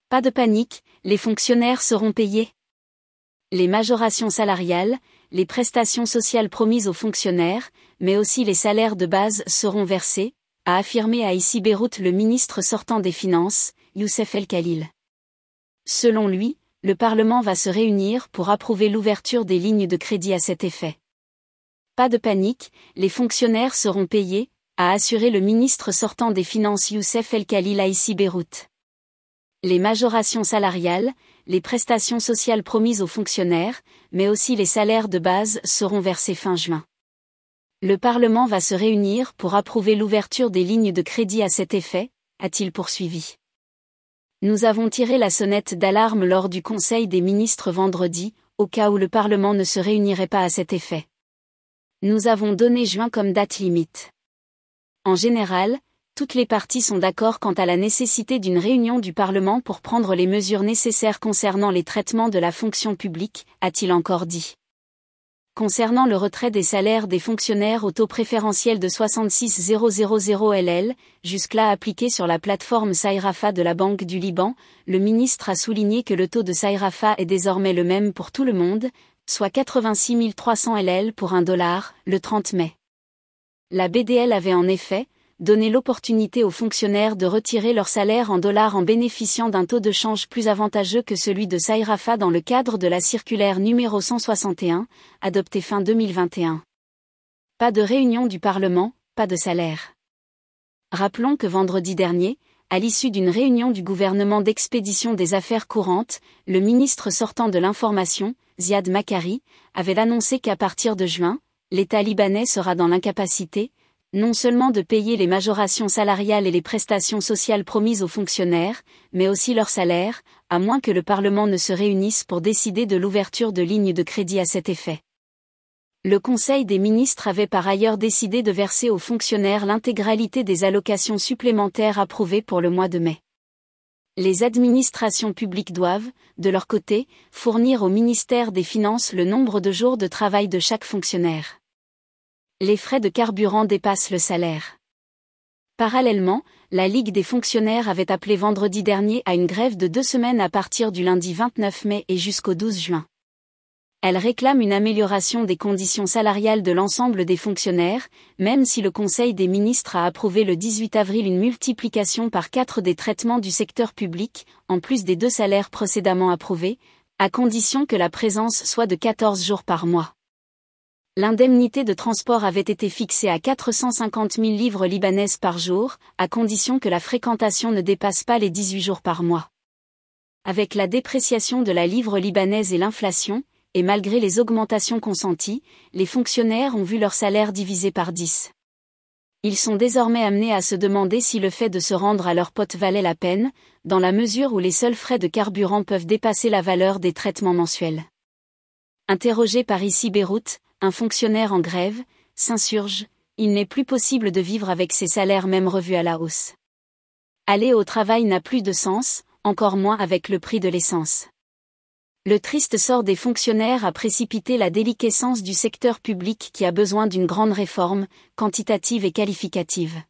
Pas de panique, les fonctionnaires seront payés. Les majorations salariales, les prestations sociales promises aux fonctionnaires, mais aussi les salaires de base seront versés, a affirmé à ICI Beyrouth le ministre sortant des Finances, Youssef El Khalil. Selon lui, le Parlement va se réunir pour approuver l'ouverture des lignes de crédit à cet effet. Pas de panique, les fonctionnaires seront payés, a assuré le ministre sortant des Finances Youssef El Khalil à ICI Beyrouth. Les majorations salariales, les prestations sociales promises aux fonctionnaires, mais aussi les salaires de base seront versés fin juin. Le Parlement va se réunir pour approuver l'ouverture des lignes de crédit à cet effet, a-t-il poursuivi. Nous avons tiré la sonnette d'alarme lors du Conseil des ministres vendredi, au cas où le Parlement ne se réunirait pas à cet effet. Nous avons donné juin comme date limite. En général, toutes les parties sont d'accord quant à la nécessité d'une réunion du Parlement pour prendre les mesures nécessaires concernant les traitements de la fonction publique, a-t-il encore dit. Concernant le retrait des salaires des fonctionnaires au taux préférentiel de 66,000 LL, jusque-là appliqué sur la plateforme Sayrafa de la Banque du Liban, le ministre a souligné que le taux de Sayrafa est désormais le même pour tout le monde, soit 86 300 LL pour $1, le 30 mai. La BDL avait en effet donné l'opportunité aux fonctionnaires de retirer leur salaire en dollars en bénéficiant d'un taux de change plus avantageux que celui de Sayrafa dans le cadre de la circulaire numéro 161, adoptée fin 2021. Pas de réunion du Parlement, pas de salaire. Rappelons que vendredi dernier, à l'issue d'une réunion du gouvernement d'expédition des affaires courantes, le ministre sortant de l'information, Ziad Makari, avait annoncé qu'à partir de juin, l'État libanais sera dans l'incapacité, non seulement de payer les majorations salariales et les prestations sociales promises aux fonctionnaires, mais aussi leurs salaires, à moins que le Parlement ne se réunisse pour décider de l'ouverture de lignes de crédit à cet effet. Le Conseil des ministres avait par ailleurs décidé de verser aux fonctionnaires l'intégralité des allocations supplémentaires approuvées pour le mois de mai. Les administrations publiques doivent, de leur côté, fournir au ministère des Finances le nombre de jours de travail de chaque fonctionnaire. Les frais de carburant dépassent le salaire. Parallèlement, la Ligue des fonctionnaires avait appelé vendredi dernier à une grève de 2 semaines à partir du lundi 29 mai et jusqu'au 12 juin. Elle réclame une amélioration des conditions salariales de l'ensemble des fonctionnaires, même si le Conseil des ministres a approuvé le 18 avril une multiplication par 4 des traitements du secteur public, en plus des 2 salaires précédemment approuvés, à condition que la présence soit de 14 jours par mois. L'indemnité de transport avait été fixée à 450 000 livres libanaises par jour, à condition que la fréquentation ne dépasse pas les 18 jours par mois. Avec la dépréciation de la livre libanaise et l'inflation, et malgré les augmentations consenties, les fonctionnaires ont vu leur salaire divisé par 10. Ils sont désormais amenés à se demander si le fait de se rendre à leur pote valait la peine, dans la mesure où les seuls frais de carburant peuvent dépasser la valeur des traitements mensuels. Interrogé par ICI Beyrouth, un fonctionnaire en grève s'insurge, il n'est plus possible de vivre avec ces salaires même revus à la hausse. Aller au travail n'a plus de sens, encore moins avec le prix de l'essence. Le triste sort des fonctionnaires a précipité la déliquescence du secteur public qui a besoin d'une grande réforme, quantitative et qualificative.